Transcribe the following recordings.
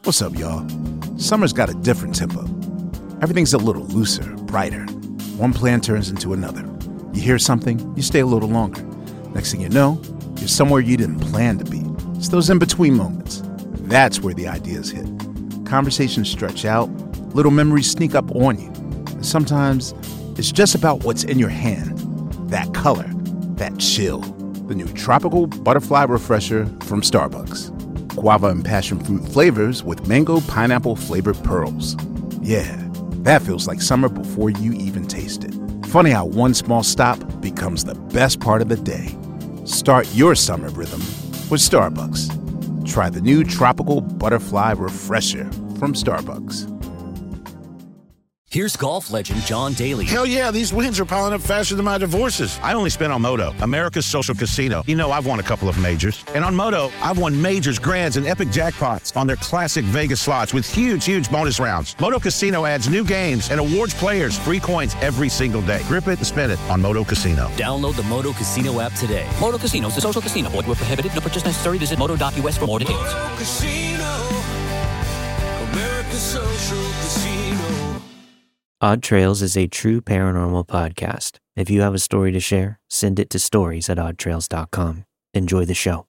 What's up, y'all? Summer's got a different tempo. Everything's a little looser, brighter. One plan turns into another. You hear something, you stay a little longer. Next thing you know, you're somewhere you didn't plan to be. It's those in-between moments. That's where the ideas hit. Conversations stretch out, little memories sneak up on you. And sometimes, it's just about what's in your hand. That color, that chill. The new Tropical Butterfly Refresher from Starbucks. Guava and passion fruit flavors with mango pineapple flavored pearls. Yeah, that feels like summer before you even taste it. Funny how one small stop becomes the best part of the day. Start your summer rhythm with Starbucks. Try the new Tropical Butterfly Refresher from Starbucks. Here's golf legend John Daly. Hell yeah, these wins are piling up faster than my divorces. I only spent on Moto, America's social casino. You know, I've won a couple of majors. And on Moto, I've won majors, grands, and epic jackpots on their classic Vegas slots with huge bonus rounds. Moto Casino adds new games and awards players free coins every single day. Grip it and spin it on Moto Casino. Download the Moto Casino app today. Moto Casino is a social casino. Void where prohibited. No purchase necessary. Visit moto.us for more details. Moto Casino, America's social casino. Odd Trails is a true paranormal podcast. If you have a story to share, send it to stories@oddtrails.com. Enjoy the show.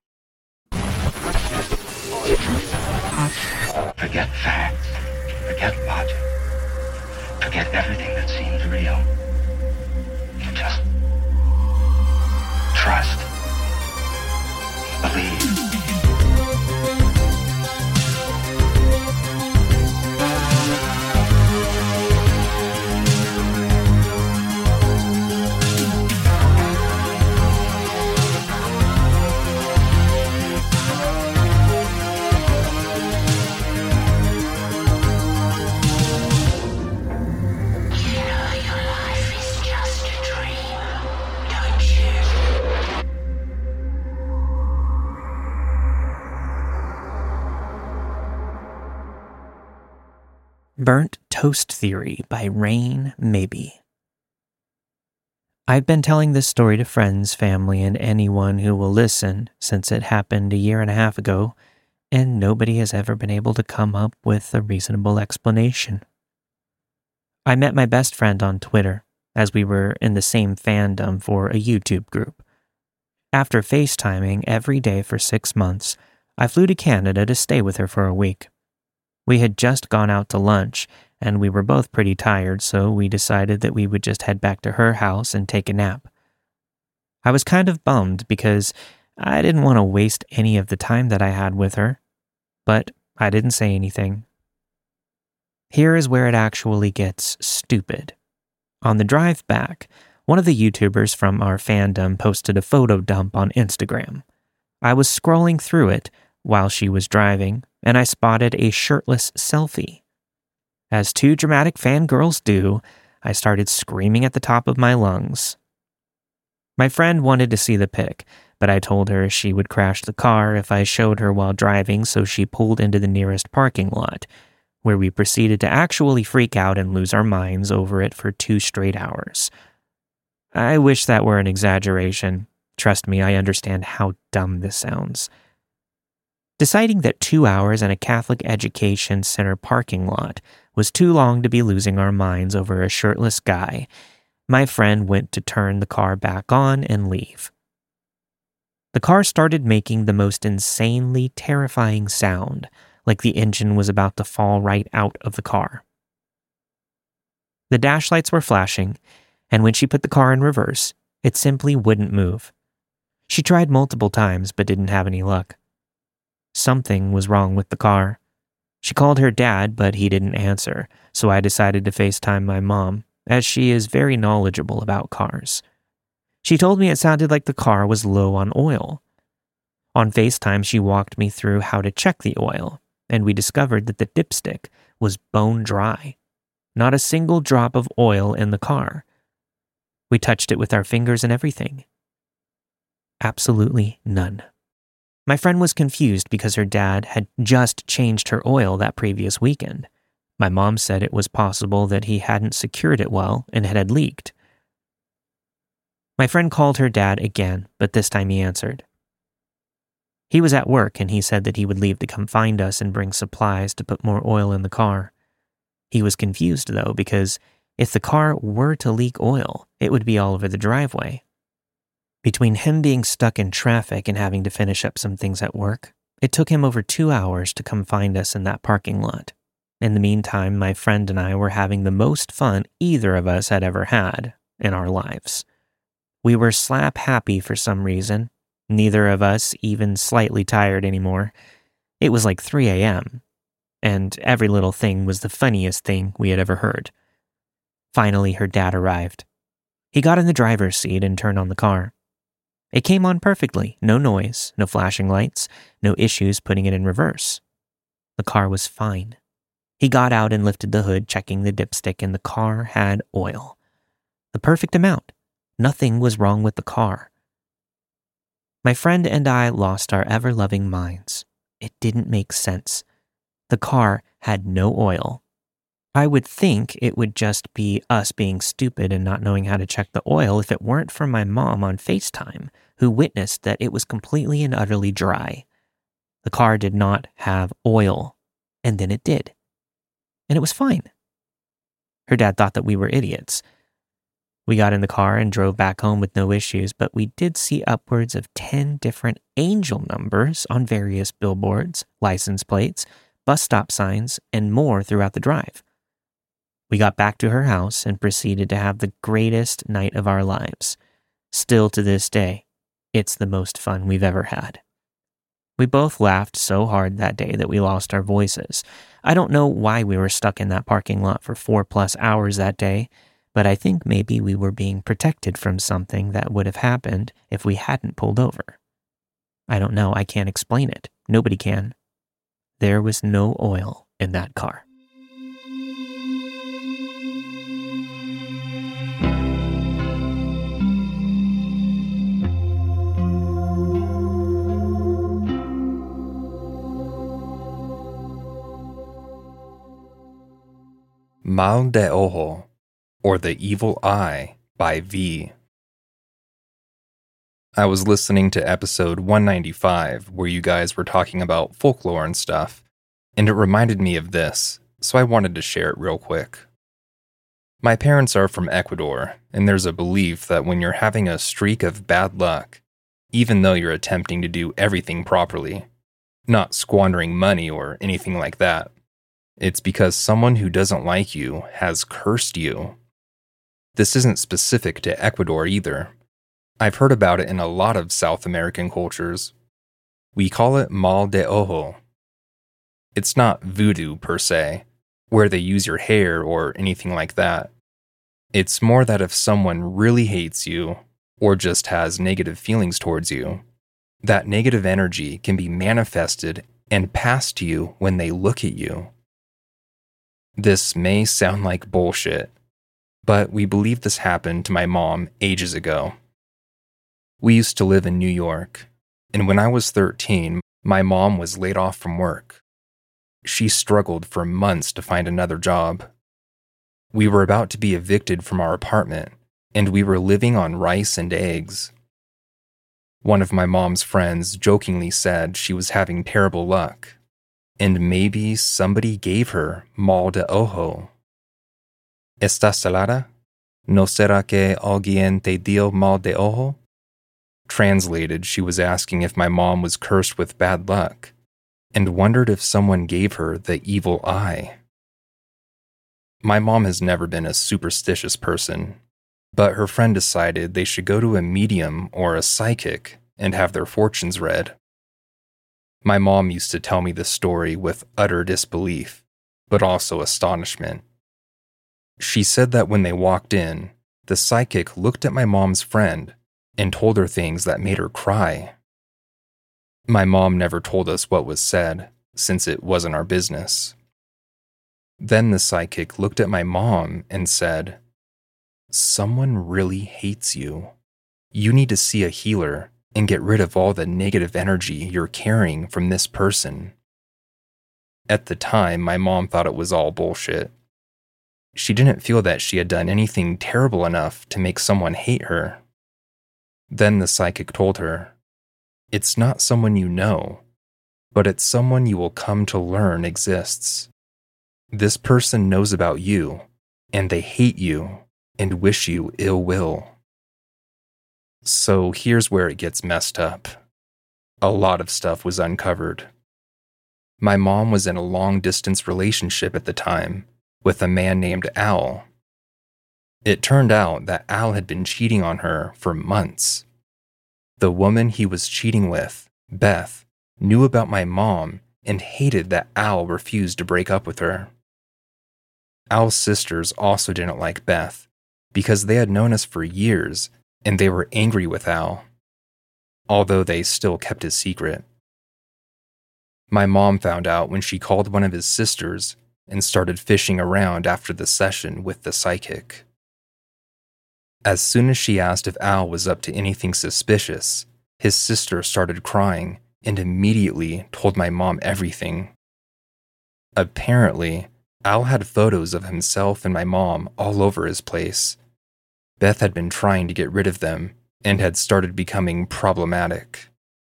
Forget facts. Forget logic. Forget everything that seems real. Just trust. Believe. Burnt Toast Theory by Rain Maybe. I've been telling this story to friends, family, and anyone who will listen since it happened 1.5 years ago, and nobody has ever been able to come up with a reasonable explanation. I met my best friend on Twitter, as we were in the same fandom for a YouTube group. After FaceTiming every day for 6 months, I flew to Canada to stay with her for a week. We had just gone out to lunch, and we were both pretty tired, so we decided that we would just head back to her house and take a nap. I was kind of bummed because I didn't want to waste any of the time that I had with her, but I didn't say anything. Here is where it actually gets stupid. On the drive back, one of the YouTubers from our fandom posted a photo dump on Instagram. I was scrolling through it while she was driving, and I spotted a shirtless selfie. As two dramatic fangirls do, I started screaming at the top of my lungs. My friend wanted to see the pic, but I told her she would crash the car if I showed her while driving, so she pulled into the nearest parking lot, where we proceeded to actually freak out and lose our minds over it for 2 straight hours. I wish that were an exaggeration. Trust me, I understand how dumb this sounds. Deciding that 2 hours in a Catholic Education Center parking lot was too long to be losing our minds over a shirtless guy, my friend went to turn the car back on and leave. The car started making the most insanely terrifying sound, like the engine was about to fall right out of the car. The dash lights were flashing, and when she put the car in reverse, it simply wouldn't move. She tried multiple times but didn't have any luck. Something was wrong with the car. She called her dad, but he didn't answer, so I decided to FaceTime my mom, as she is very knowledgeable about cars. She told me it sounded like the car was low on oil. On FaceTime, she walked me through how to check the oil, and we discovered that the dipstick was bone dry. Not a single drop of oil in the car. We touched it with our fingers and everything. Absolutely none. My friend was confused because her dad had just changed her oil that previous weekend. My mom said it was possible that he hadn't secured it well and it had leaked. My friend called her dad again, but this time he answered. He was at work and he said that he would leave to come find us and bring supplies to put more oil in the car. He was confused though, because if the car were to leak oil, it would be all over the driveway. Between him being stuck in traffic and having to finish up some things at work, it took him over 2 hours to come find us in that parking lot. In the meantime, my friend and I were having the most fun either of us had ever had in our lives. We were slap happy for some reason, neither of us even slightly tired anymore. It was like 3 a.m., and every little thing was the funniest thing we had ever heard. Finally, her dad arrived. He got in the driver's seat and turned on the car. It came on perfectly, no noise, no flashing lights, no issues putting it in reverse. The car was fine. He got out and lifted the hood, checking the dipstick, and the car had oil. The perfect amount. Nothing was wrong with the car. My friend and I lost our ever-loving minds. It didn't make sense. The car had no oil. I would think it would just be us being stupid and not knowing how to check the oil if it weren't for my mom on FaceTime, who witnessed that it was completely and utterly dry. The car did not have oil, and then it did. And it was fine. Her dad thought that we were idiots. We got in the car and drove back home with no issues, but we did see upwards of 10 different angel numbers on various billboards, license plates, bus stop signs, and more throughout the drive. We got back to her house and proceeded to have the greatest night of our lives. Still to this day, it's the most fun we've ever had. We both laughed so hard that day that we lost our voices. I don't know why we were stuck in that parking lot for 4+ hours that day, but I think maybe we were being protected from something that would have happened if we hadn't pulled over. I don't know, I can't explain it. Nobody can. There was no oil in that car. Mal de Ojo, or The Evil Eye, by V. I was listening to episode 195, where you guys were talking about folklore and stuff, and it reminded me of this, so I wanted to share it real quick. My parents are from Ecuador, and there's a belief that when you're having a streak of bad luck, even though you're attempting to do everything properly, not squandering money or anything like that, it's because someone who doesn't like you has cursed you. This isn't specific to Ecuador either. I've heard about it in a lot of South American cultures. We call it mal de ojo. It's not voodoo per se, where they use your hair or anything like that. It's more that if someone really hates you, or just has negative feelings towards you, that negative energy can be manifested and passed to you when they look at you. This may sound like bullshit, but we believe this happened to my mom ages ago. We used to live in New York, and when I was 13, my mom was laid off from work. She struggled for months to find another job. We were about to be evicted from our apartment, and we were living on rice and eggs. One of my mom's friends jokingly said she was having terrible luck, and maybe somebody gave her mal de ojo. ¿Estás salada? ¿No será que alguien te dio mal de ojo? Translated, she was asking if my mom was cursed with bad luck, and wondered if someone gave her the evil eye. My mom has never been a superstitious person, but her friend decided they should go to a medium or a psychic and have their fortunes read. My mom used to tell me this story with utter disbelief, but also astonishment. She said that when they walked in, the psychic looked at my mom's friend and told her things that made her cry. My mom never told us what was said, since it wasn't our business. Then the psychic looked at my mom and said, "Someone really hates you. You need to see a healer and get rid of all the negative energy you're carrying from this person." At the time, my mom thought it was all bullshit. She didn't feel that she had done anything terrible enough to make someone hate her. Then the psychic told her, It's not someone you know, but it's someone you will come to learn exists. This person knows about you, and they hate you and wish you ill will. So here's where it gets messed up. A lot of stuff was uncovered. My mom was in a long-distance relationship at the time with a man named Al. It turned out that Al had been cheating on her for months. The woman he was cheating with, Beth, knew about my mom and hated that Al refused to break up with her. Al's sisters also didn't like Beth because they had known us for years and they were angry with Al, although they still kept his secret. My mom found out when she called one of his sisters and started fishing around after the session with the psychic. As soon as she asked if Al was up to anything suspicious, his sister started crying and immediately told my mom everything. Apparently, Al had photos of himself and my mom all over his place. Beth had been trying to get rid of them and had started becoming problematic.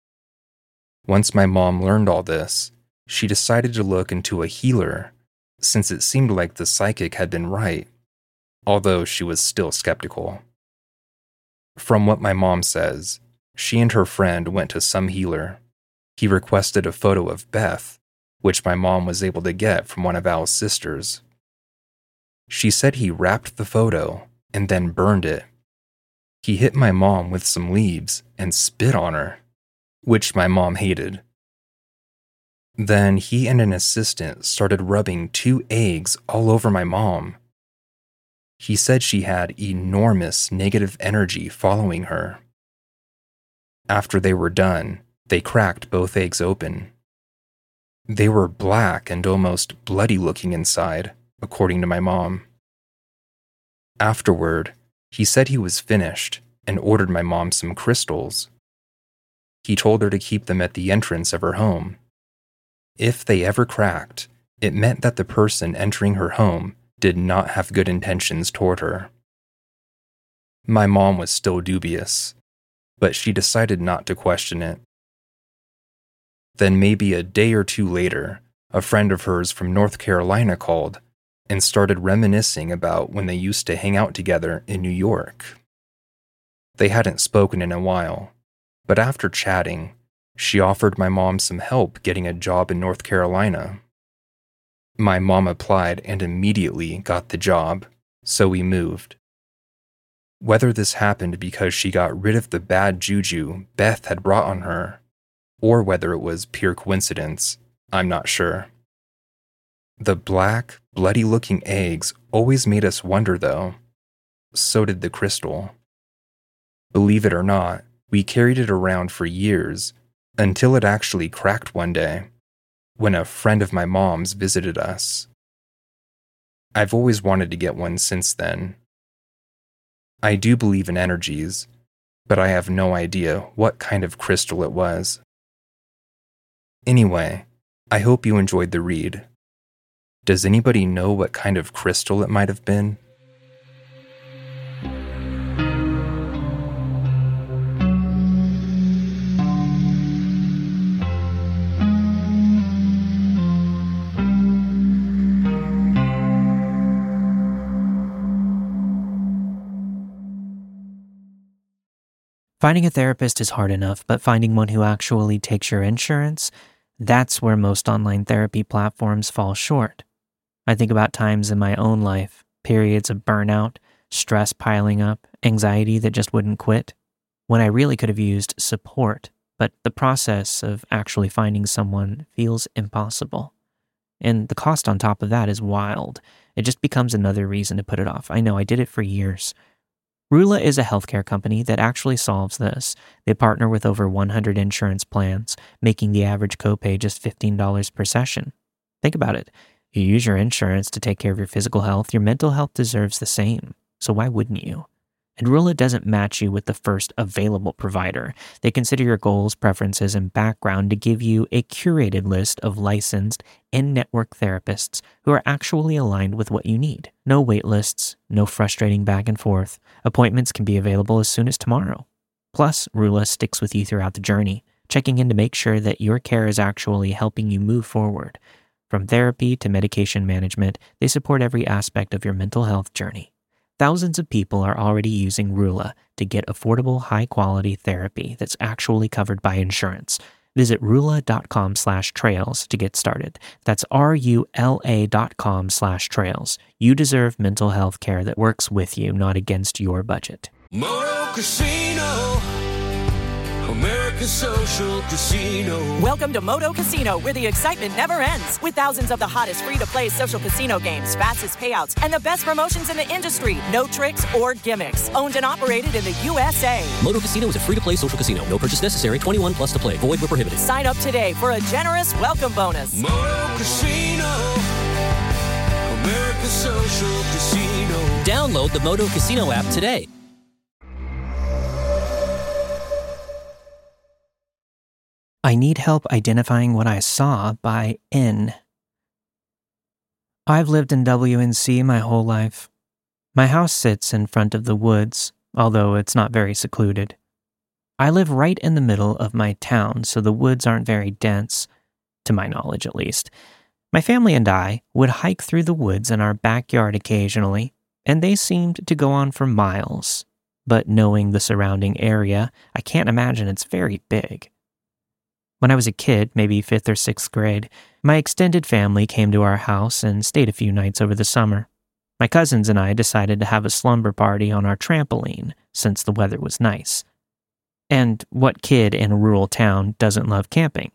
Once my mom learned all this, she decided to look into a healer, since it seemed like the psychic had been right, although she was still skeptical. From what my mom says, she and her friend went to some healer. He requested a photo of Beth, which my mom was able to get from one of Al's sisters. She said he wrapped the photo and then burned it. He hit my mom with some leaves and spit on her, which my mom hated. Then he and an assistant started rubbing 2 eggs all over my mom. He said she had enormous negative energy following her. After they were done, they cracked both eggs open. They were black and almost bloody looking inside, according to my mom. Afterward, he said he was finished and ordered my mom some crystals. He told her to keep them at the entrance of her home. If they ever cracked, it meant that the person entering her home did not have good intentions toward her. My mom was still dubious, but she decided not to question it. Then maybe a day or two later, a friend of hers from North Carolina called and started reminiscing about when they used to hang out together in New York. They hadn't spoken in a while, but after chatting, she offered my mom some help getting a job in North Carolina. My mom applied and immediately got the job, so we moved. Whether this happened because she got rid of the bad juju Beth had brought on her, or whether it was pure coincidence, I'm not sure. The black, bloody-looking eggs always made us wonder, though. So did the crystal. Believe it or not, we carried it around for years, until it actually cracked one day, when a friend of my mom's visited us. I've always wanted to get one since then. I do believe in energies, but I have no idea what kind of crystal it was. Anyway, I hope you enjoyed the read. Does anybody know what kind of crystal it might have been? Finding a therapist is hard enough, but finding one who actually takes your insurance, that's where most online therapy platforms fall short. I think about times in my own life, periods of burnout, stress piling up, anxiety that just wouldn't quit, when I really could have used support, but the process of actually finding someone feels impossible. And the cost on top of that is wild. It just becomes another reason to put it off. I know, I did it for years. Rula is a healthcare company that actually solves this. They partner with over 100 insurance plans, making the average copay just $15 per session. Think about it. You use your insurance to take care of your physical health, your mental health deserves the same. So why wouldn't you? And Rula doesn't match you with the first available provider. They consider your goals, preferences, and background to give you a curated list of licensed in-network therapists who are actually aligned with what you need. No wait lists, no frustrating back and forth. Appointments can be available as soon as tomorrow. Plus, Rula sticks with you throughout the journey, checking in to make sure that your care is actually helping you move forward. From therapy to medication management, they support every aspect of your mental health journey. Thousands of people are already using Rula to get affordable, high-quality therapy that's actually covered by insurance. Visit Rula.com/trails to get started. That's RULA.com/trails. You deserve mental health care that works with you, not against your budget. Moto Casino, America's social casino. Welcome to Moto Casino, where the excitement never ends. With thousands of the hottest free-to-play social casino games, fastest payouts, and the best promotions in the industry. No tricks or gimmicks. Owned and operated in the USA. Moto Casino is a free-to-play social casino. No purchase necessary. 21 plus to play. Void where prohibited. Sign up today for a generous welcome bonus. Moto Casino, America's social casino. Download the Moto Casino app today. I need help identifying what I saw by N. I've lived in WNC my whole life. My house sits in front of the woods, although it's not very secluded. I live right in the middle of my town, so the woods aren't very dense, to my knowledge at least. My family and I would hike through the woods in our backyard occasionally, and they seemed to go on for miles. But knowing the surrounding area, I can't imagine it's very big. When I was a kid, maybe 5th or 6th grade, my extended family came to our house and stayed a few nights over the summer. My cousins and I decided to have a slumber party on our trampoline since the weather was nice. And what kid in a rural town doesn't love camping?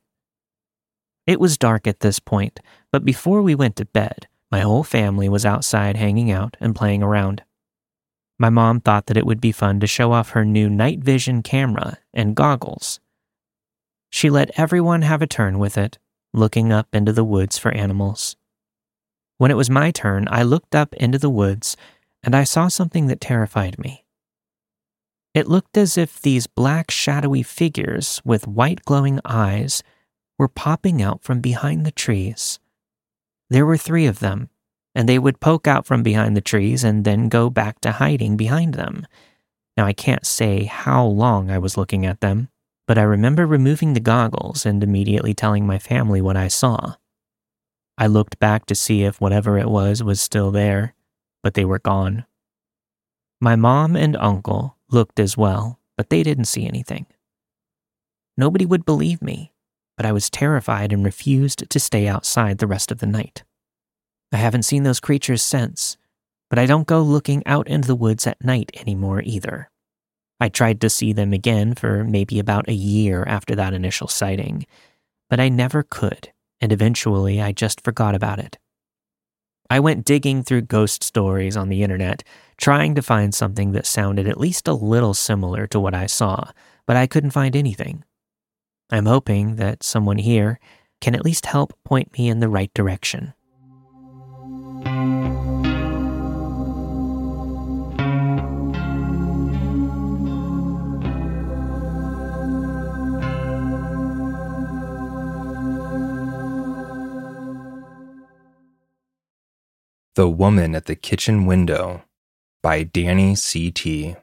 It was dark at this point, but before we went to bed, my whole family was outside hanging out and playing around. My mom thought that it would be fun to show off her new night vision camera and goggles. She let everyone have a turn with it, looking up into the woods for animals. When it was my turn, I looked up into the woods, and I saw something that terrified me. It looked as if these black shadowy figures with white glowing eyes were popping out from behind the trees. There were 3 of them, and they would poke out from behind the trees and then go back to hiding behind them. Now, I can't say how long I was looking at them, but I remember removing the goggles and immediately telling my family what I saw. I looked back to see if whatever it was still there, but they were gone. My mom and uncle looked as well, but they didn't see anything. Nobody would believe me, but I was terrified and refused to stay outside the rest of the night. I haven't seen those creatures since, but I don't go looking out into the woods at night anymore either. I tried to see them again for maybe about a year after that initial sighting, but I never could, and eventually I just forgot about it. I went digging through ghost stories on the internet, trying to find something that sounded at least a little similar to what I saw, but I couldn't find anything. I'm hoping that someone here can at least help point me in the right direction. The Woman at the Kitchen Window by Danny C.T.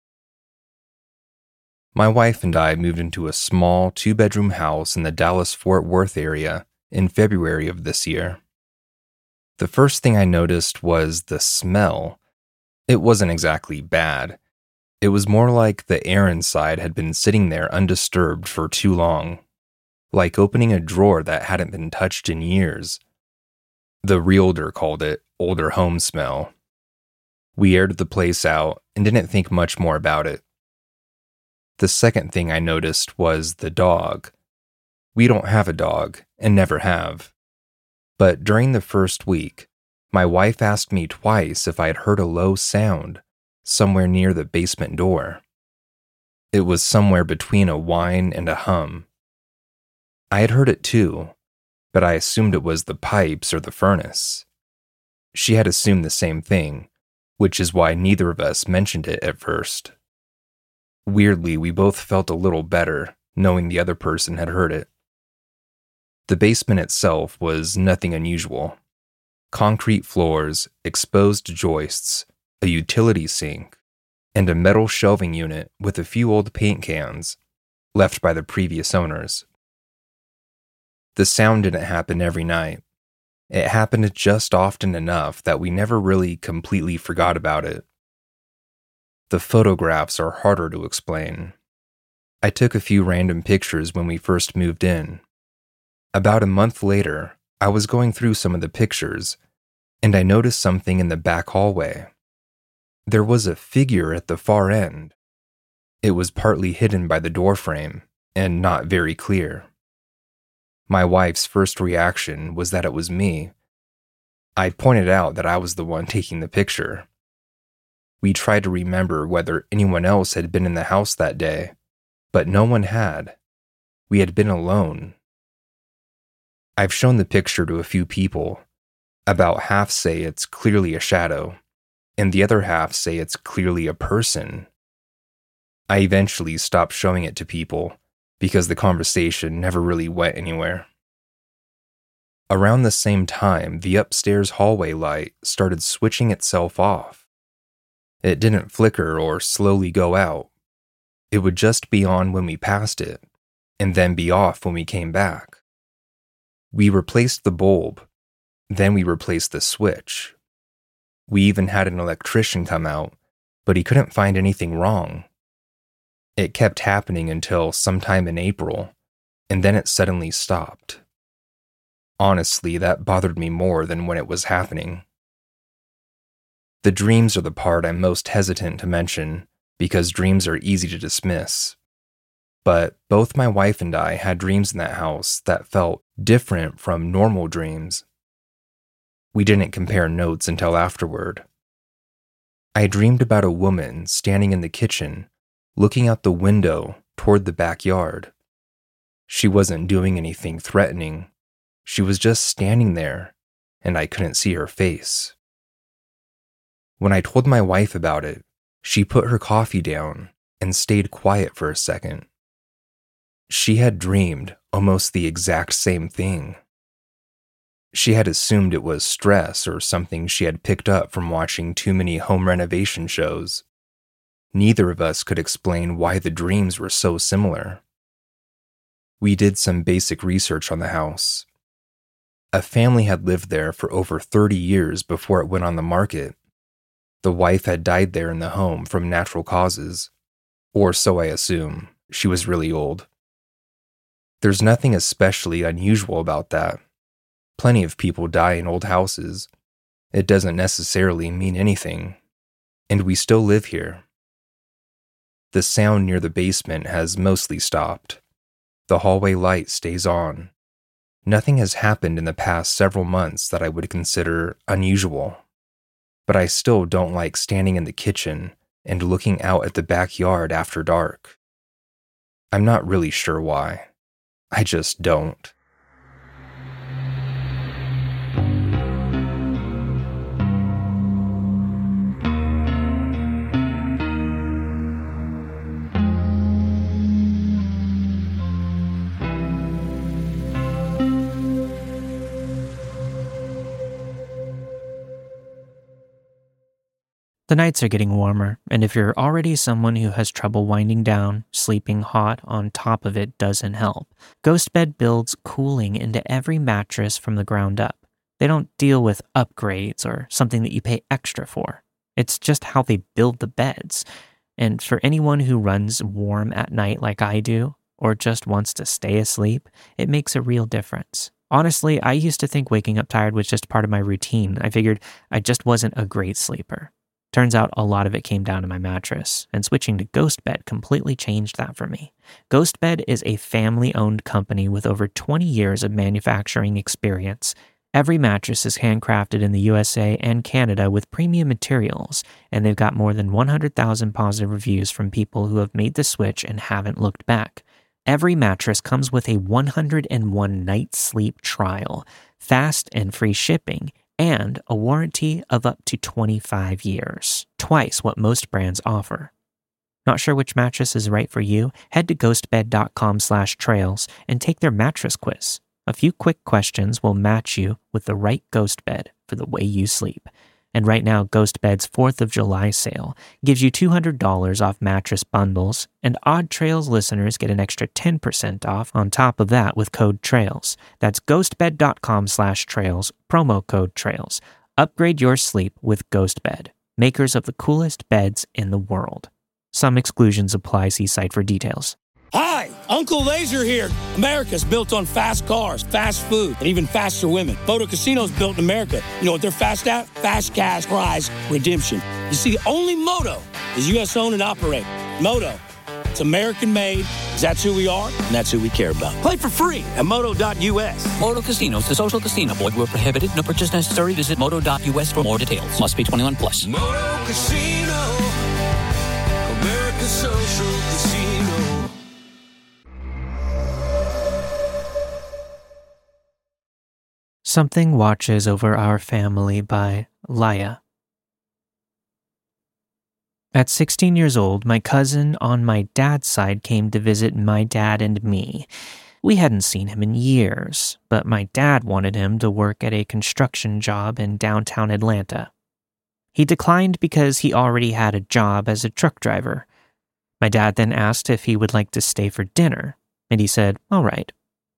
My wife and I moved into a small 2-bedroom house in the Dallas-Fort Worth area in February of this year. The first thing I noticed was the smell. It wasn't exactly bad. It was more like the air inside had been sitting there undisturbed for too long, like opening a drawer that hadn't been touched in years. The realtor called it older home smell. We aired the place out and didn't think much more about it. The second thing I noticed was the dog. We don't have a dog and never have. But during the first week, my wife asked me twice if I had heard a low sound somewhere near the basement door. It was somewhere between a whine and a hum. I had heard it too, but I assumed it was the pipes or the furnace. She had assumed the same thing, which is why neither of us mentioned it at first. Weirdly, we both felt a little better knowing the other person had heard it. The basement itself was nothing unusual. Concrete floors, exposed joists, a utility sink, and a metal shelving unit with a few old paint cans. left by the previous owners. The sound didn't happen every night. It happened just often enough that we never really completely forgot about it. The photographs are harder to explain. I took a few random pictures when we first moved in. About a month later, I was going through some of the pictures, and I noticed something in the back hallway. There was a figure at the far end. It was partly hidden by the doorframe, and not very clear. My wife's first reaction was that it was me. I pointed out that I was the one taking the picture. We tried to remember whether anyone else had been in the house that day, but no one had. We had been alone. I've shown the picture to a few people. About half say it's clearly a shadow, and the other half say it's clearly a person. I eventually stopped showing it to people because the conversation never really went anywhere. Around the same time, the upstairs hallway light started switching itself off. It didn't flicker or slowly go out. It would just be on when we passed it, and then be off when we came back. We replaced the bulb, then we replaced the switch. We even had an electrician come out, but he couldn't find anything wrong. It kept happening until sometime in April, and then it suddenly stopped. Honestly, that bothered me more than when it was happening. The dreams are the part I'm most hesitant to mention because dreams are easy to dismiss. But both my wife and I had dreams in that house that felt different from normal dreams. We didn't compare notes until afterward. I dreamed about a woman standing in the kitchen, looking out the window toward the backyard. She wasn't doing anything threatening. She was just standing there, and I couldn't see her face. When I told my wife about it, she put her coffee down and stayed quiet for a second. She had dreamed almost the exact same thing. She had assumed it was stress or something she had picked up from watching too many home renovation shows. Neither of us could explain why the dreams were so similar. We did some basic research on the house. A family had lived there for over 30 years before it went on the market. The wife had died there in the home from natural causes, or so I assume. She was really old. There's nothing especially unusual about that. Plenty of people die in old houses. It doesn't necessarily mean anything. And we still live here. The sound near the basement has mostly stopped. The hallway light stays on. Nothing has happened in the past several months that I would consider unusual. But I still don't like standing in the kitchen and looking out at the backyard after dark. I'm not really sure why. I just don't. The nights are getting warmer, and if you're already someone who has trouble winding down, sleeping hot on top of it doesn't help. GhostBed builds cooling into every mattress from the ground up. They don't deal with upgrades or something that you pay extra for. It's just how they build the beds. And for anyone who runs warm at night like I do, or just wants to stay asleep, it makes a real difference. Honestly, I used to think waking up tired was just part of my routine. I figured I just wasn't a great sleeper. Turns out a lot of it came down to my mattress, and switching to GhostBed completely changed that for me. GhostBed is a family-owned company with over 20 years of manufacturing experience. Every mattress is handcrafted in the USA and Canada with premium materials, and they've got more than 100,000 positive reviews from people who have made the switch and haven't looked back. Every mattress comes with a 101-night sleep trial, fast and free shipping, and a warranty of up to 25 years, twice what most brands offer. Not sure which mattress is right for you? Head to ghostbed.com/trails and take their mattress quiz. A few quick questions will match you with the right ghost bed for the way you sleep. And right now, GhostBed's 4th of July sale gives you $200 off mattress bundles, and Odd Trails listeners get an extra 10% off on top of that with code TRAILS. That's ghostbed.com/trails, promo code TRAILS. Upgrade your sleep with GhostBed, makers of the coolest beds in the world. Some exclusions apply. See site for details. Hi, Uncle Laser here. America's built on fast cars, fast food, and even faster women. Moto Casino's built in America. You know what they're fast at? Fast cash prize redemption. You see, only Moto is U.S. owned and operated. Moto, it's American made. That's who we are, and that's who we care about. Play for free at moto.us. Moto Casino is a social casino. Void where prohibited. No purchase necessary. Visit moto.us for more details. Must be 21 plus. Moto Casino, America's social casino. Something Watches Over Our Family by Laya. At 16 years old, my cousin on my dad's side came to visit my dad and me. We hadn't seen him in years, but my dad wanted him to work at a construction job in downtown Atlanta. He declined because he already had a job as a truck driver. My dad then asked if he would like to stay for dinner, and he said, all right.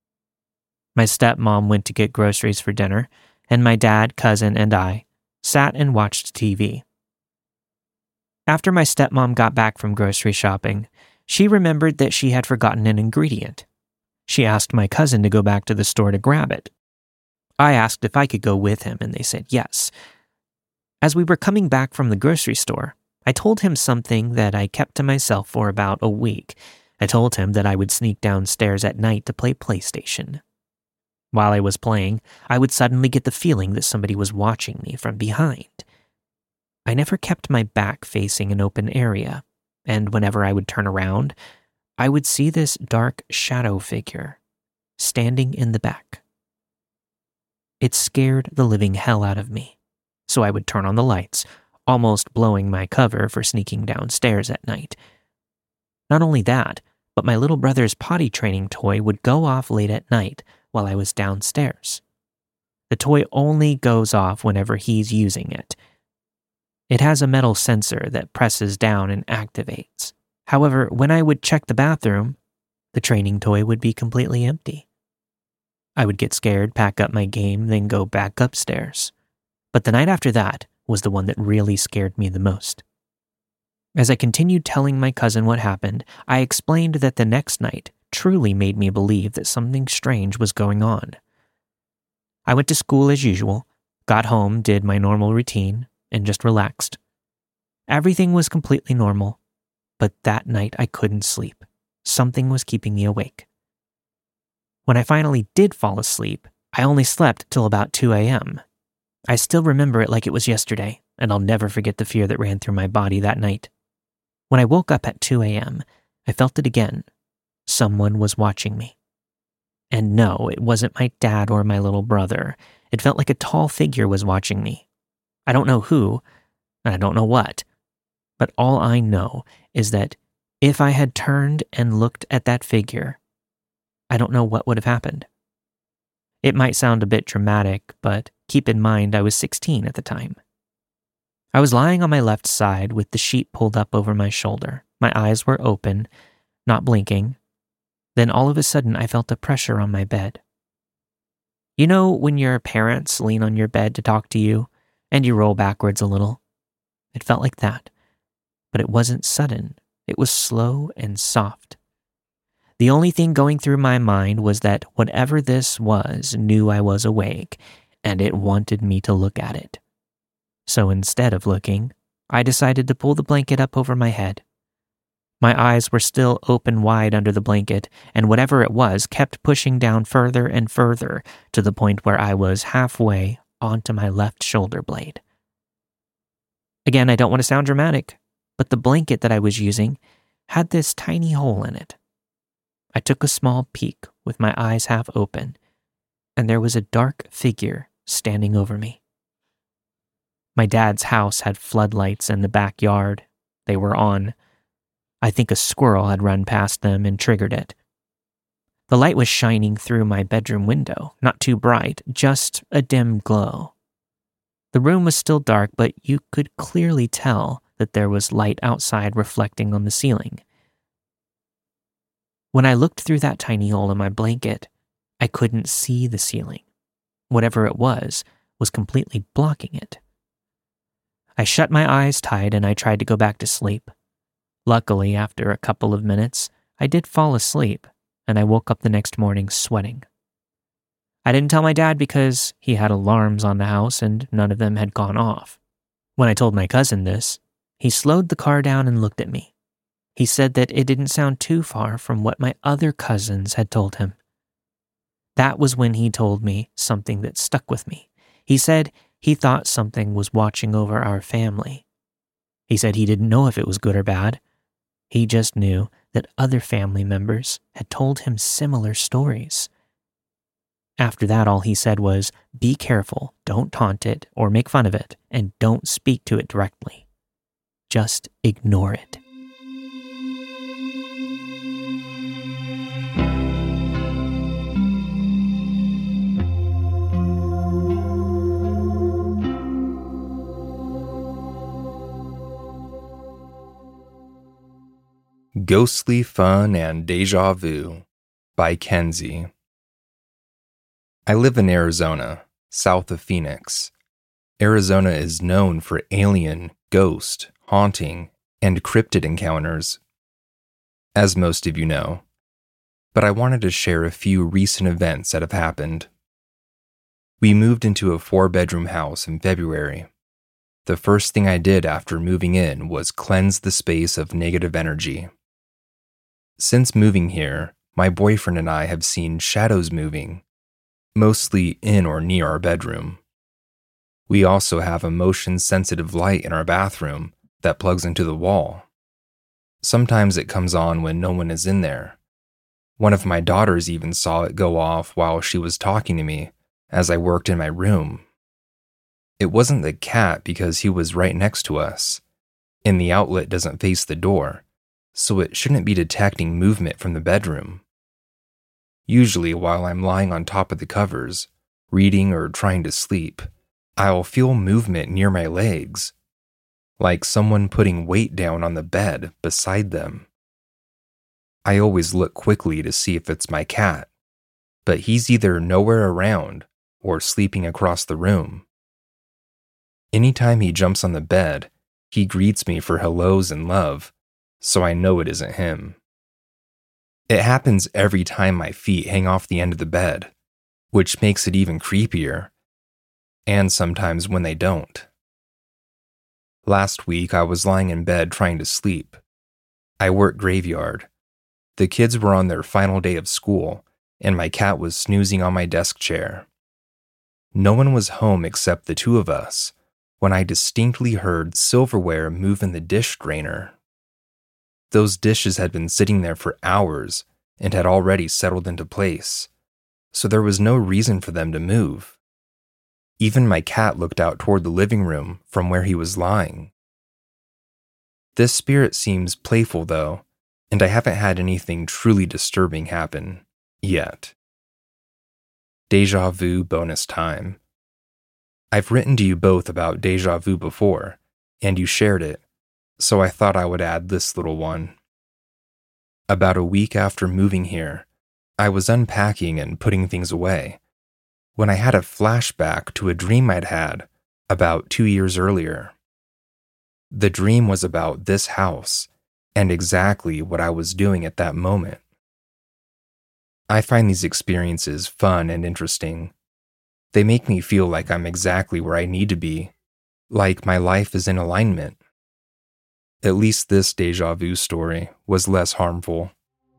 My stepmom went to get groceries for dinner, and my dad, cousin, and I sat and watched TV. After my stepmom got back from grocery shopping, she remembered that she had forgotten an ingredient. She asked my cousin to go back to the store to grab it. I asked if I could go with him, and they said yes. As we were coming back from the grocery store, I told him something that I kept to myself for about a week. I told him that I would sneak downstairs at night to play PlayStation. While I was playing, I would suddenly get the feeling that somebody was watching me from behind. I never kept my back facing an open area, and whenever I would turn around, I would see this dark shadow figure standing in the back. It scared the living hell out of me, so I would turn on the lights, almost blowing my cover for sneaking downstairs at night. Not only that, but my little brother's potty training toy would go off late at night while I was downstairs. The toy only goes off whenever he's using it. It has a metal sensor that presses down and activates. However, when I would check the bathroom, the training toy would be completely empty. I would get scared, pack up my game, then go back upstairs. But the night after that was the one that really scared me the most. As I continued telling my cousin what happened, I explained that the next night truly made me believe that something strange was going on. I went to school as usual, got home, did my normal routine, and just relaxed. Everything was completely normal, but that night I couldn't sleep. Something was keeping me awake. When I finally did fall asleep, I only slept till about 2 a.m. I still remember it like it was yesterday, and I'll never forget the fear that ran through my body that night. When I woke up at 2 a.m., I felt it again. Someone was watching me. And no, it wasn't my dad or my little brother. It felt like a tall figure was watching me. I don't know who, and I don't know what, but all I know is that if I had turned and looked at that figure, I don't know what would have happened. It might sound a bit dramatic, but keep in mind I was 16 at the time. I was lying on my left side with the sheet pulled up over my shoulder. My eyes were open, not blinking. Then all of a sudden I felt a pressure on my bed. You know when your parents lean on your bed to talk to you and you roll backwards a little? It felt like that, but it wasn't sudden. It was slow and soft. The only thing going through my mind was that whatever this was knew I was awake, and it wanted me to look at it. So instead of looking, I decided to pull the blanket up over my head. My eyes were still open wide under the blanket, and whatever it was kept pushing down further and further to the point where I was halfway onto my left shoulder blade. Again, I don't want to sound dramatic, but the blanket that I was using had this tiny hole in it. I took a small peek with my eyes half open, and there was a dark figure standing over me. My dad's house had floodlights in the backyard. They were on. I think a squirrel had run past them and triggered it. The light was shining through my bedroom window, not too bright, just a dim glow. The room was still dark, but you could clearly tell that there was light outside reflecting on the ceiling. When I looked through that tiny hole in my blanket, I couldn't see the ceiling. Whatever it was completely blocking it. I shut my eyes tight and I tried to go back to sleep. Luckily, after a couple of minutes, I did fall asleep, and I woke up the next morning sweating. I didn't tell my dad because he had alarms on the house and none of them had gone off. When I told my cousin this, he slowed the car down and looked at me. He said that it didn't sound too far from what my other cousins had told him. That was when he told me something that stuck with me. He said he thought something was watching over our family. He said he didn't know if it was good or bad. He just knew that other family members had told him similar stories. After that, all he said was, be careful, don't taunt it or make fun of it, and don't speak to it directly. Just ignore it. Ghostly Fun and Deja Vu by Kenzie. I live in Arizona, south of Phoenix. Arizona is known for alien, ghost, haunting, and cryptid encounters, as most of you know. But I wanted to share a few recent events that have happened. We moved into a 4-bedroom house in February. The first thing I did after moving in was cleanse the space of negative energy. Since moving here, my boyfriend and I have seen shadows moving, mostly in or near our bedroom. We also have a motion-sensitive light in our bathroom that plugs into the wall. Sometimes it comes on when no one is in there. One of my daughters even saw it go off while she was talking to me as I worked in my room. It wasn't the cat because he was right next to us, and the outlet doesn't face the door, so it shouldn't be detecting movement from the bedroom. Usually, while I'm lying on top of the covers, reading or trying to sleep, I'll feel movement near my legs, like someone putting weight down on the bed beside them. I always look quickly to see if it's my cat, but he's either nowhere around or sleeping across the room. Anytime he jumps on the bed, he greets me for hellos and love, so I know it isn't him. It happens every time my feet hang off the end of the bed, which makes it even creepier, and sometimes when they don't. Last week, I was lying in bed trying to sleep. I work graveyard. The kids were on their final day of school, and my cat was snoozing on my desk chair. No one was home except the two of us, when I distinctly heard silverware move in the dish drainer. Those dishes had been sitting there for hours and had already settled into place, so there was no reason for them to move. Even my cat looked out toward the living room from where he was lying. This spirit seems playful, though, and I haven't had anything truly disturbing happen yet. Deja vu bonus time. I've written to you both about deja vu before, and you shared it, so I thought I would add this little one. About a week after moving here, I was unpacking and putting things away when I had a flashback to a dream I'd had about 2 years earlier. The dream was about this house and exactly what I was doing at that moment. I find these experiences fun and interesting. They make me feel like I'm exactly where I need to be, like my life is in alignment. At least this deja vu story was less harmful.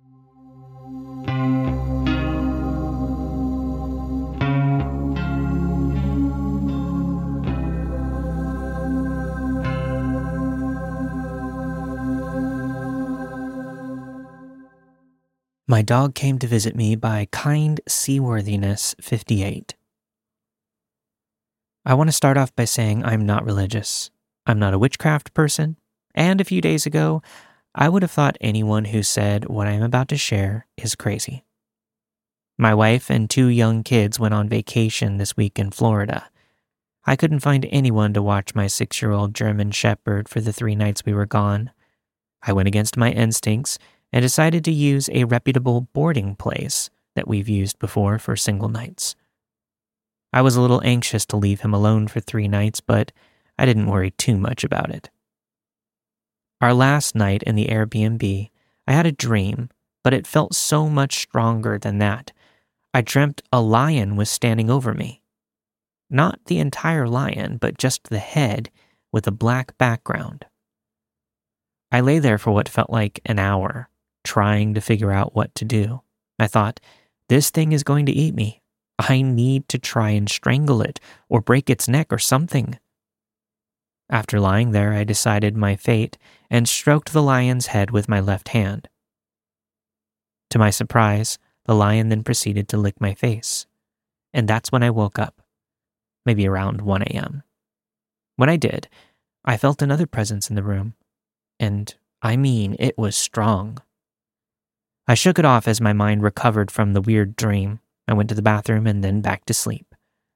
My dog came to visit me by Kind Seaworthiness 58. I want to start off by saying I'm not religious. I'm not a witchcraft person. And a few days ago, I would have thought anyone who said what I am about to share is crazy. My wife and 2 young kids went on vacation this week in Florida. I couldn't find anyone to watch my 6-year-old German Shepherd for the 3 nights we were gone. I went against my instincts and decided to use a reputable boarding place that we've used before for single nights. I was a little anxious to leave him alone for 3 nights, but I didn't worry too much about it. Our last night in the Airbnb, I had a dream, but it felt so much stronger than that. I dreamt a lion was standing over me. Not the entire lion, but just the head with a black background. I lay there for what felt like an hour, trying to figure out what to do. I thought, this thing is going to eat me. I need to try and strangle it or break its neck or something. After lying there, I decided my fate and stroked the lion's head with my left hand. To my surprise, the lion then proceeded to lick my face, and that's when I woke up, maybe around 1 a.m. When I did, I felt another presence in the room, and I mean, it was strong. I shook it off as my mind recovered from the weird dream. I went to the bathroom and then back to sleep.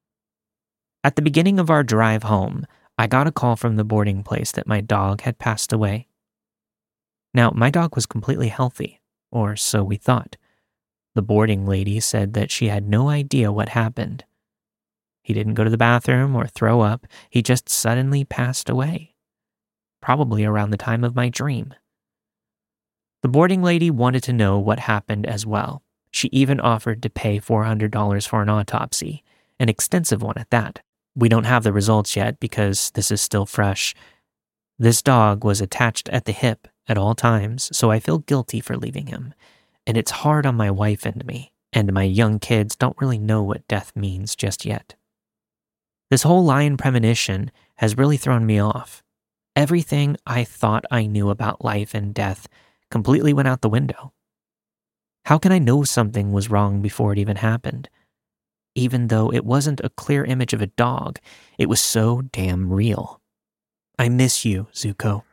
At the beginning of our drive home, I got a call from the boarding place that my dog had passed away. Now, my dog was completely healthy, or so we thought. The boarding lady said that she had no idea what happened. He didn't go to the bathroom or throw up, he just suddenly passed away, probably around the time of my dream. The boarding lady wanted to know what happened as well. She even offered to pay $400 for an autopsy, an extensive one at that. We don't have the results yet because this is still fresh. This dog was attached at the hip at all times, so I feel guilty for leaving him. And it's hard on my wife and me, and my young kids don't really know what death means just yet. This whole lion premonition has really thrown me off. Everything I thought I knew about life and death completely went out the window. How can I know something was wrong before it even happened? Even though it wasn't a clear image of a dog, it was so damn real. I miss you, Zuko.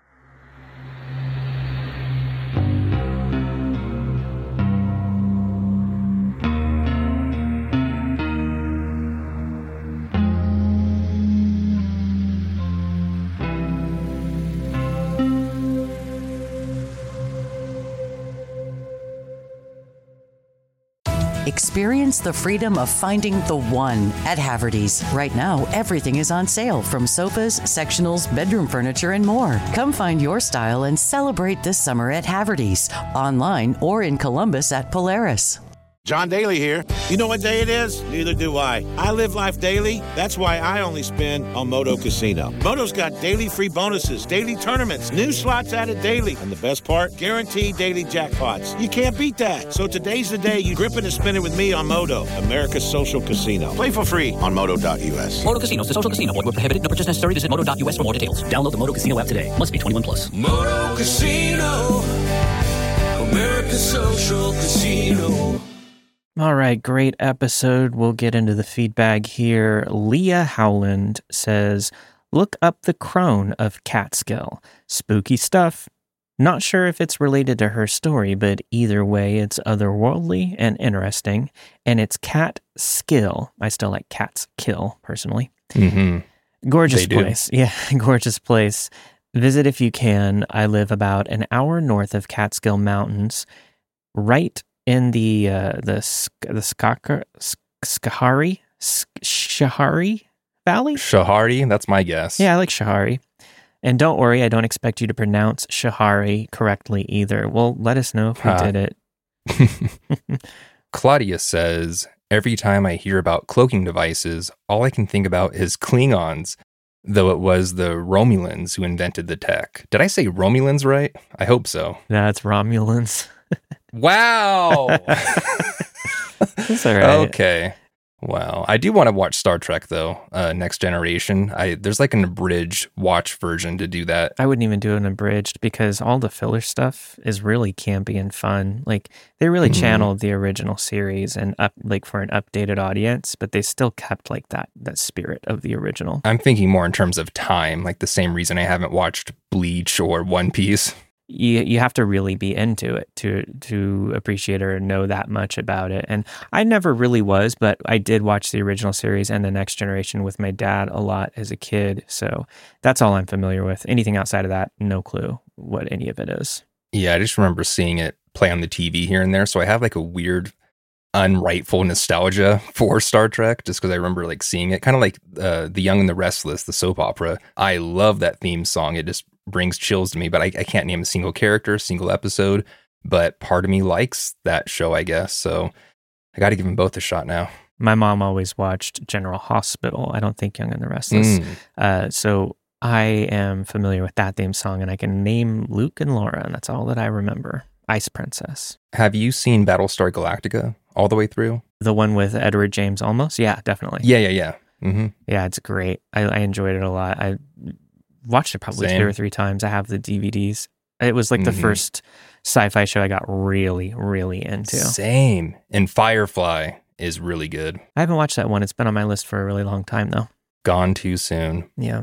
Experience the freedom of finding the one at Haverty's. Right now, everything is on sale, from sofas, sectionals, bedroom furniture, and more. Come find your style and celebrate this summer at Haverty's, online or in Columbus at Polaris. John Daly here. You know what day it is? Neither do I. I live life daily. That's why I only spin on Moto Casino. Moto's got daily free bonuses, daily tournaments, new slots added daily. And the best part? Guaranteed daily jackpots. You can't beat that. So today's the day you grip it and spin it with me on Moto, America's social casino. Play for free on Moto.us. Moto Casino is a social casino. Void where prohibited. No purchase necessary. Visit Moto.us for more details. Download the Moto Casino app today. Must be 21 plus. Moto Casino, America's social casino. All right, great episode. We'll get into the feedback here. Leah Howland says, look up The Crone of Catskill. Spooky stuff. Not sure if it's related to her story, but either way, it's otherworldly and interesting. And it's Catskill. I still like Catskill, personally. Mm-hmm. Gorgeous place. Yeah, gorgeous place. Visit if you can. I live about an hour north of Catskill Mountains, right in the Schoharie Valley? Schoharie, that's my guess. Yeah, I like Schoharie. And don't worry, I don't expect you to pronounce Schoharie correctly either. Well, let us know if we did it. Claudia says, every time I hear about cloaking devices, all I can think about is Klingons, though it was the Romulans who invented the tech. Did I say Romulans right? I hope so. That's Romulans. Wow. That's all right. Okay. Wow. I do want to watch Star Trek, though, Next Generation. There's like an abridged watch version to do that. I wouldn't even do an abridged because all the filler stuff is really campy and fun. Like, they really channeled the original series and for an updated audience, but they still kept like that spirit of the original. I'm thinking more in terms of time, like the same reason I haven't watched Bleach or One Piece. you have to really be into it to appreciate or know that much about it. And I never really was, but I did watch the original series and The Next Generation with my dad a lot as a kid. So that's all I'm familiar with. Anything outside of that, no clue what any of it is. Yeah, I just remember seeing it play on the TV here and there. So I have like a weird unrightful nostalgia for Star Trek just because I remember like seeing it, kind of like The Young and the Restless, the soap opera. I love that theme song. It just brings chills to me, but I can't name a single character, single episode, but part of me likes that show, I guess. So I got to give them both a shot now. My mom always watched General Hospital. I don't think Young and the Restless. So I am familiar with that theme song, and I can name Luke and Laura, and that's all that I remember. Ice Princess. Have you seen Battlestar Galactica all the way through? The one with Edward James Olmos? Yeah, definitely. Yeah. Mm-hmm. Yeah, it's great. I enjoyed it a lot. I watched it probably 2 or 3 times. I have the DVDs. It was like the first sci-fi show I got really, really into. Same. And Firefly is really good. I haven't watched that one. It's been on my list for a really long time, though. Gone too soon. Yeah.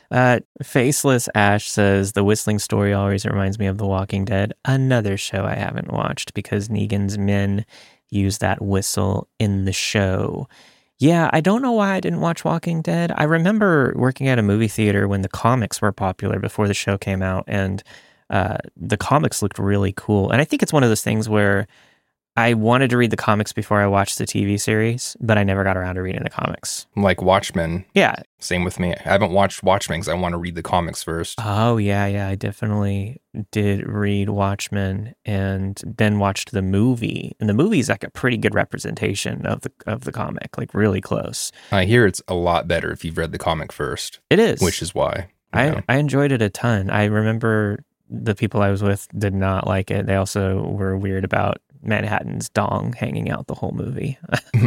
Faceless Ash says, the whistling story always reminds me of The Walking Dead, another show I haven't watched because Negan's men use that whistle in the show. Yeah, I don't know why I didn't watch Walking Dead. I remember working at a movie theater when the comics were popular before the show came out, and the comics looked really cool. And I think it's one of those things where I wanted to read the comics before I watched the TV series, but I never got around to reading the comics. Like Watchmen. Yeah. Same with me. I haven't watched Watchmen because I want to read the comics first. Oh, yeah. I definitely did read Watchmen and then watched the movie. And the movie is like a pretty good representation of the comic, like really close. I hear it's a lot better if you've read the comic first. It is. Which is why. I enjoyed it a ton. I remember the people I was with did not like it. They also were weird about Manhattan's dong hanging out the whole movie.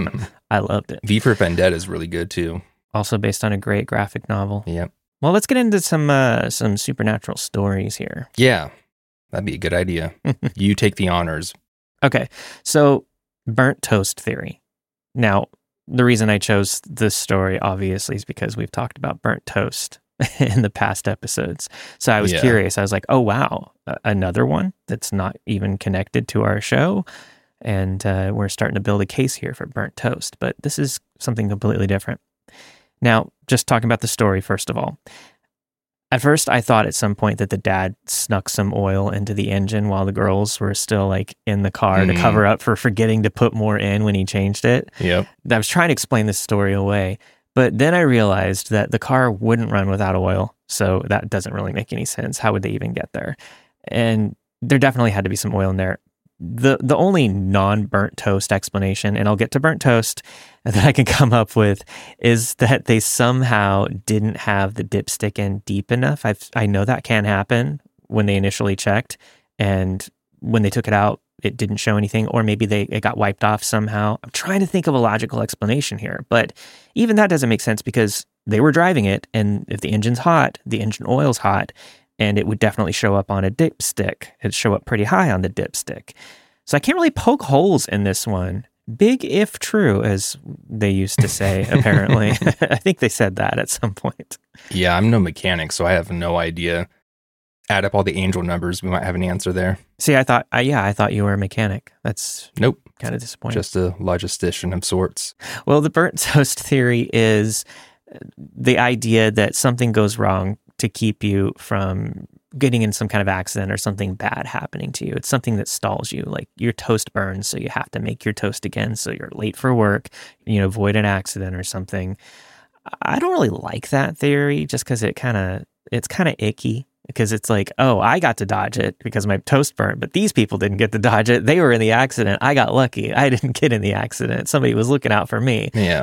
I loved it. V for Vendetta is really good too. Also based on a great graphic novel. Yep. Well, let's get into some supernatural stories here. Yeah, that'd be a good idea. You take the honors. Okay, so burnt toast theory. Now, the reason I chose this story, obviously, is because we've talked about burnt toast in the past episodes. So I was curious. I was like, oh, wow, another one that's not even connected to our show. And we're starting to build a case here for burnt toast. But this is something completely different. Now, just talking about the story, first of all. At first, I thought at some point that the dad snuck some oil into the engine while the girls were still like in the car to cover up for forgetting to put more in when he changed it. Yep. I was trying to explain this story away. But then I realized that the car wouldn't run without oil, so that doesn't really make any sense. How would they even get there? And there definitely had to be some oil in there. The only non-burnt toast explanation, and I'll get to burnt toast, that I can come up with is that they somehow didn't have the dipstick in deep enough. I know that can happen when they initially checked, and when they took it out, it didn't show anything, or maybe it got wiped off somehow. I'm trying to think of a logical explanation here, but even that doesn't make sense because they were driving it, and if the engine's hot, the engine oil's hot, and it would definitely show up on a dipstick. It'd show up pretty high on the dipstick. So I can't really poke holes in this one. Big if true, as they used to say, apparently. I think they said that at some point. Yeah, I'm no mechanic, so I have no idea. Add up all the angel numbers, we might have an answer there. See, I thought you were a mechanic. That's nope, kind of disappointing. Just a logistician of sorts. Well, the burnt toast theory is the idea that something goes wrong to keep you from getting in some kind of accident or something bad happening to you. It's something that stalls you, like your toast burns, so you have to make your toast again, so you're late for work, avoid an accident or something. I don't really like that theory just because it's kind of icky. Because it's like, oh, I got to dodge it because my toast burnt, but these people didn't get to dodge it. They were in the accident. I got lucky. I didn't get in the accident. Somebody was looking out for me. Yeah.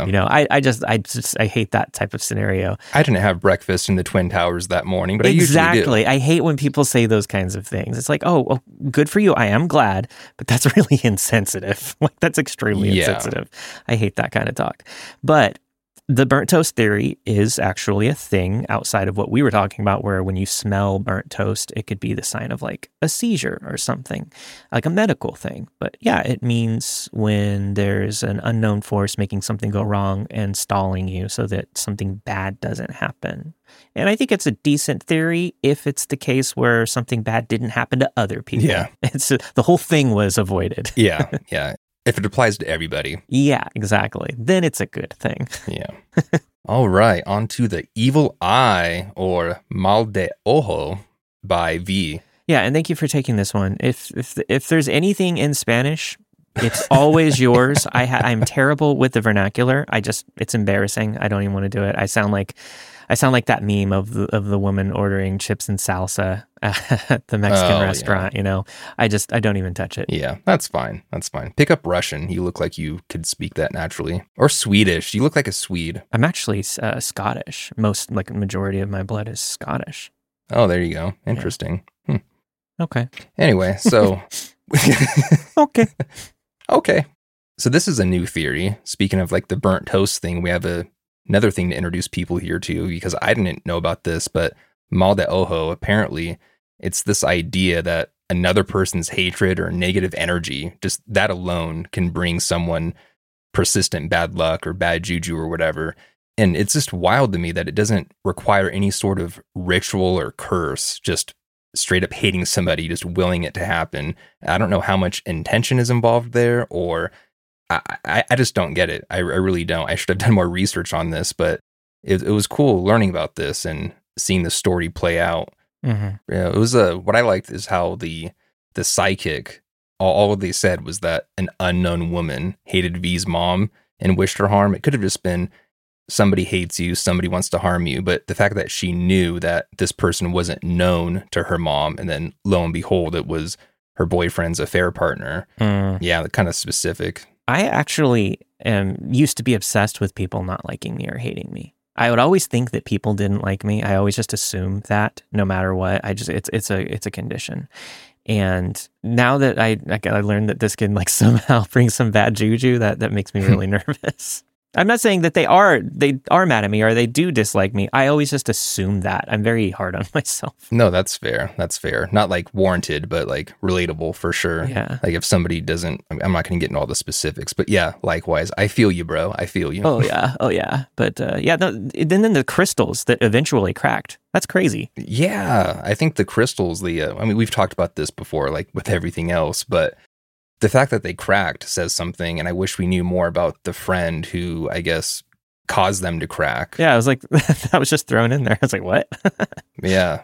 I hate that type of scenario. I didn't have breakfast in the Twin Towers that morning, but exactly. I usually do. I hate when people say those kinds of things. It's like, oh, good for you. I am glad, but that's really insensitive. Like that's extremely insensitive. I hate that kind of talk. But The burnt toast theory is actually a thing outside of what we were talking about, where when you smell burnt toast, it could be the sign of like a seizure or something, like a medical thing. But yeah, it means when there's an unknown force making something go wrong and stalling you so that something bad doesn't happen. And I think it's a decent theory if it's the case where something bad didn't happen to other people. Yeah. The whole thing was avoided. Yeah. If it applies to everybody. Yeah, exactly. Then it's a good thing. Yeah. All right. On to The Evil Eye, or Mal de Ojo by V. Yeah, and thank you for taking this one. If there's anything in Spanish, it's always yours. I'm terrible with the vernacular. It's embarrassing. I don't even want to do it. I sound like that meme of the woman ordering chips and salsa at the Mexican restaurant. Yeah. You know, I don't even touch it. Yeah, that's fine. That's fine. Pick up Russian. You look like you could speak that naturally. Or Swedish. You look like a Swede. I'm actually Scottish. Majority of my blood is Scottish. Oh, there you go. Interesting. Yeah. Okay. Anyway, so Okay. So this is a new theory. Speaking of like the burnt toast thing, we have another thing to introduce people here to, because I didn't know about this, but Mal de Ojo, apparently it's this idea that another person's hatred or negative energy, just that alone can bring someone persistent bad luck or bad juju or whatever. And it's just wild to me that it doesn't require any sort of ritual or curse, just straight up hating somebody, just willing it to happen. I don't know how much intention is involved there, or I just don't get it. I really don't. I should have done more research on this, but it was cool learning about this and seeing the story play out. Mm-hmm. Yeah, it was what I liked is how the psychic, all they said was that an unknown woman hated V's mom and wished her harm. It could have just been somebody hates you, somebody wants to harm you, but the fact that she knew that this person wasn't known to her mom, and then lo and behold, it was her boyfriend's affair partner. Yeah, kind of specific. I actually used to be obsessed with people not liking me or hating me. I would always think that people didn't like me. I always just assumed that no matter what. It's a condition. And now that I learned that this can like somehow bring some bad juju, that makes me really nervous. I'm not saying that they are mad at me or they do dislike me. I always just assume that. I'm very hard on myself. No, that's fair. That's fair. Not like warranted, but like relatable for sure. Yeah. Like if somebody doesn't, I'm not going to get into all the specifics, but yeah, likewise. I feel you, bro. I feel you. Oh yeah. But then the crystals that eventually cracked. That's crazy. Yeah. I think the crystals, we've talked about this before, like with everything else, but the fact that they cracked says something, and I wish we knew more about the friend who, I guess, caused them to crack. Yeah, I was like, that was just thrown in there. I was like, what? Yeah.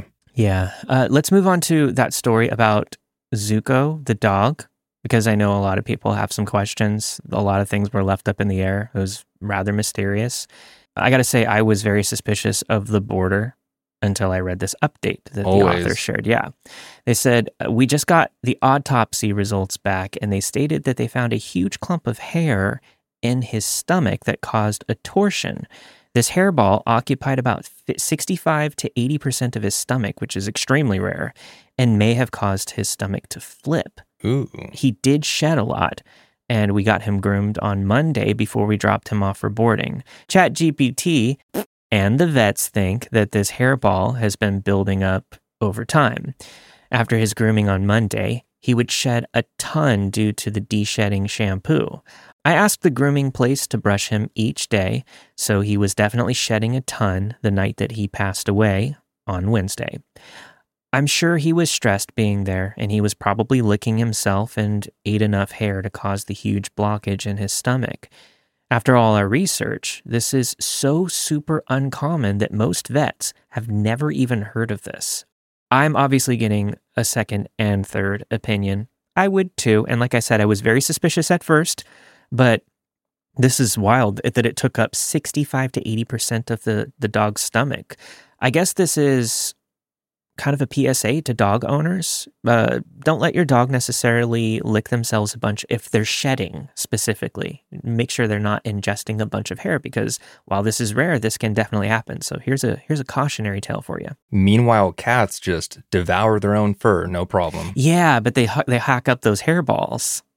Let's move on to that story about Zuko, the dog, because I know a lot of people have some questions. A lot of things were left up in the air. It was rather mysterious. I got to say, I was very suspicious of the border until I read this update that the author shared. Yeah. They said, we just got the autopsy results back, and they stated that they found a huge clump of hair in his stomach that caused a torsion. This hairball occupied about 65 to 80% of his stomach, which is extremely rare, and may have caused his stomach to flip. Ooh. He did shed a lot, and we got him groomed on Monday before we dropped him off for boarding. ChatGPT and the vets think that this hairball has been building up over time. After his grooming on Monday, he would shed a ton due to the de-shedding shampoo. I asked the grooming place to brush him each day, so he was definitely shedding a ton the night that he passed away on Wednesday. I'm sure he was stressed being there, and he was probably licking himself and ate enough hair to cause the huge blockage in his stomach. After all our research, this is so super uncommon that most vets have never even heard of this. I'm obviously getting a second and third opinion. I would too, and like I said, I was very suspicious at first, but this is wild that it took up 65 to 80% of the dog's stomach. I guess this is kind of a PSA to dog owners. Don't let your dog necessarily lick themselves a bunch if they're shedding specifically. Make sure they're not ingesting a bunch of hair, because while this is rare, this can definitely happen. So here's a cautionary tale for you. Meanwhile, cats just devour their own fur, no problem. Yeah, but they hack up those hairballs.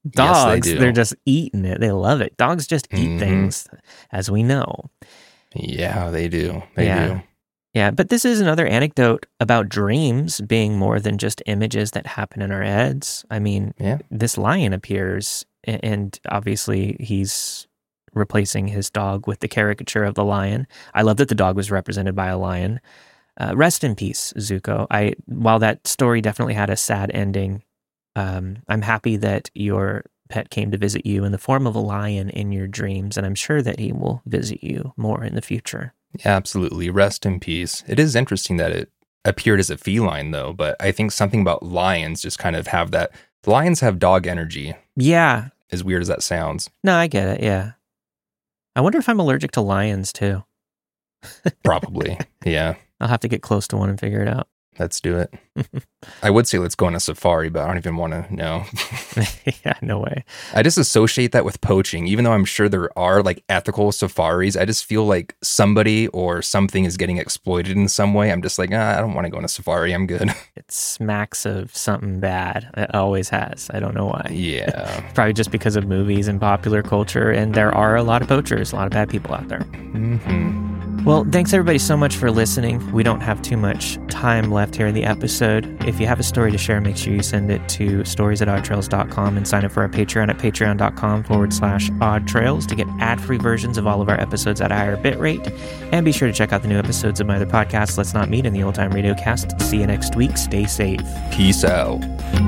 Dogs, yes, they do. they're just eating it. They love it. Dogs just eat things, as we know. Yeah, they do. They do. Yeah, but this is another anecdote about dreams being more than just images that happen in our heads. I mean, this lion appears, and obviously he's replacing his dog with the caricature of the lion. I love that the dog was represented by a lion. Rest in peace, Zuko. While that story definitely had a sad ending, I'm happy that your pet came to visit you in the form of a lion in your dreams, and I'm sure that he will visit you more in the future. Yeah, absolutely. Rest in peace. It is interesting that it appeared as a feline, though, but I think something about lions just kind of have that. Lions have dog energy. Yeah. As weird as that sounds. No, I get it, yeah. I wonder if I'm allergic to lions, too. Probably, yeah. I'll have to get close to one and figure it out. Let's do it. I would say let's go on a safari, but I don't even want to know. Yeah, no way. I just associate that with poaching, even though I'm sure there are like ethical safaris. I just feel like somebody or something is getting exploited in some way. I'm just like, I don't want to go on a safari. I'm good. It smacks of something bad. It always has. I don't know why. Yeah. Probably just because of movies and popular culture. And there are a lot of poachers, a lot of bad people out there. Mm-hmm. Well, thanks everybody so much for listening. We don't have too much time left here in the episode. If you have a story to share, make sure you send it to stories@oddtrails.com and sign up for our Patreon at patreon.com/oddtrails to get ad-free versions of all of our episodes at a higher bitrate. And be sure to check out the new episodes of my other podcasts, Let's Not Meet and the Old Time Radio Cast. See you next week. Stay safe. Peace out.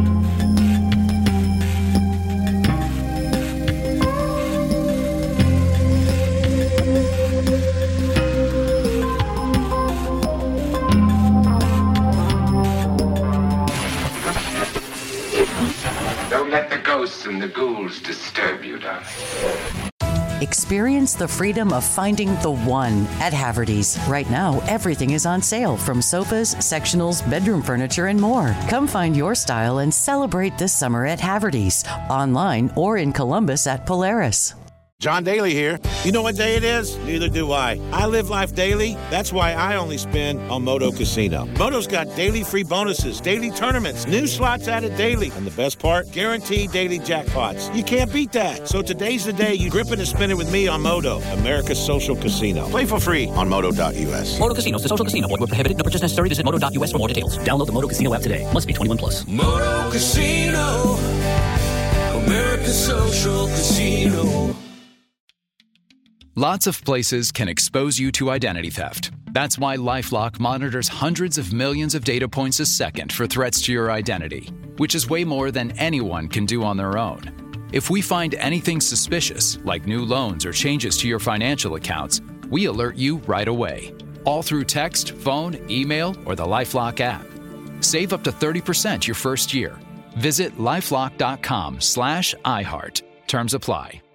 And the ghouls disturb you, darling. Experience the freedom of finding the one at Haverty's. Right now, everything is on sale, from sofas, sectionals, bedroom furniture, and more. Come find your style and celebrate this summer at Haverty's, online or in Columbus at Polaris. John Daly here. You know what day it is? Neither do I. I live life daily. That's why I only spin on Moto Casino. Moto's got daily free bonuses, daily tournaments, new slots added daily. And the best part? Guaranteed daily jackpots. You can't beat that. So today's the day you grip it and spin it with me on Moto, America's social casino. Play for free on Moto.us. Moto Casinos, the social casino. Void where prohibited. No purchase necessary. Visit Moto.us for more details. Download the Moto Casino app today. Must be 21 plus. Moto Casino, America's social casino. Lots of places can expose you to identity theft. That's why LifeLock monitors hundreds of millions of data points a second for threats to your identity, which is way more than anyone can do on their own. If we find anything suspicious, like new loans or changes to your financial accounts, we alert you right away, all through text, phone, email, or the LifeLock app. Save up to 30% your first year. Visit LifeLock.com/iHeart. Terms apply.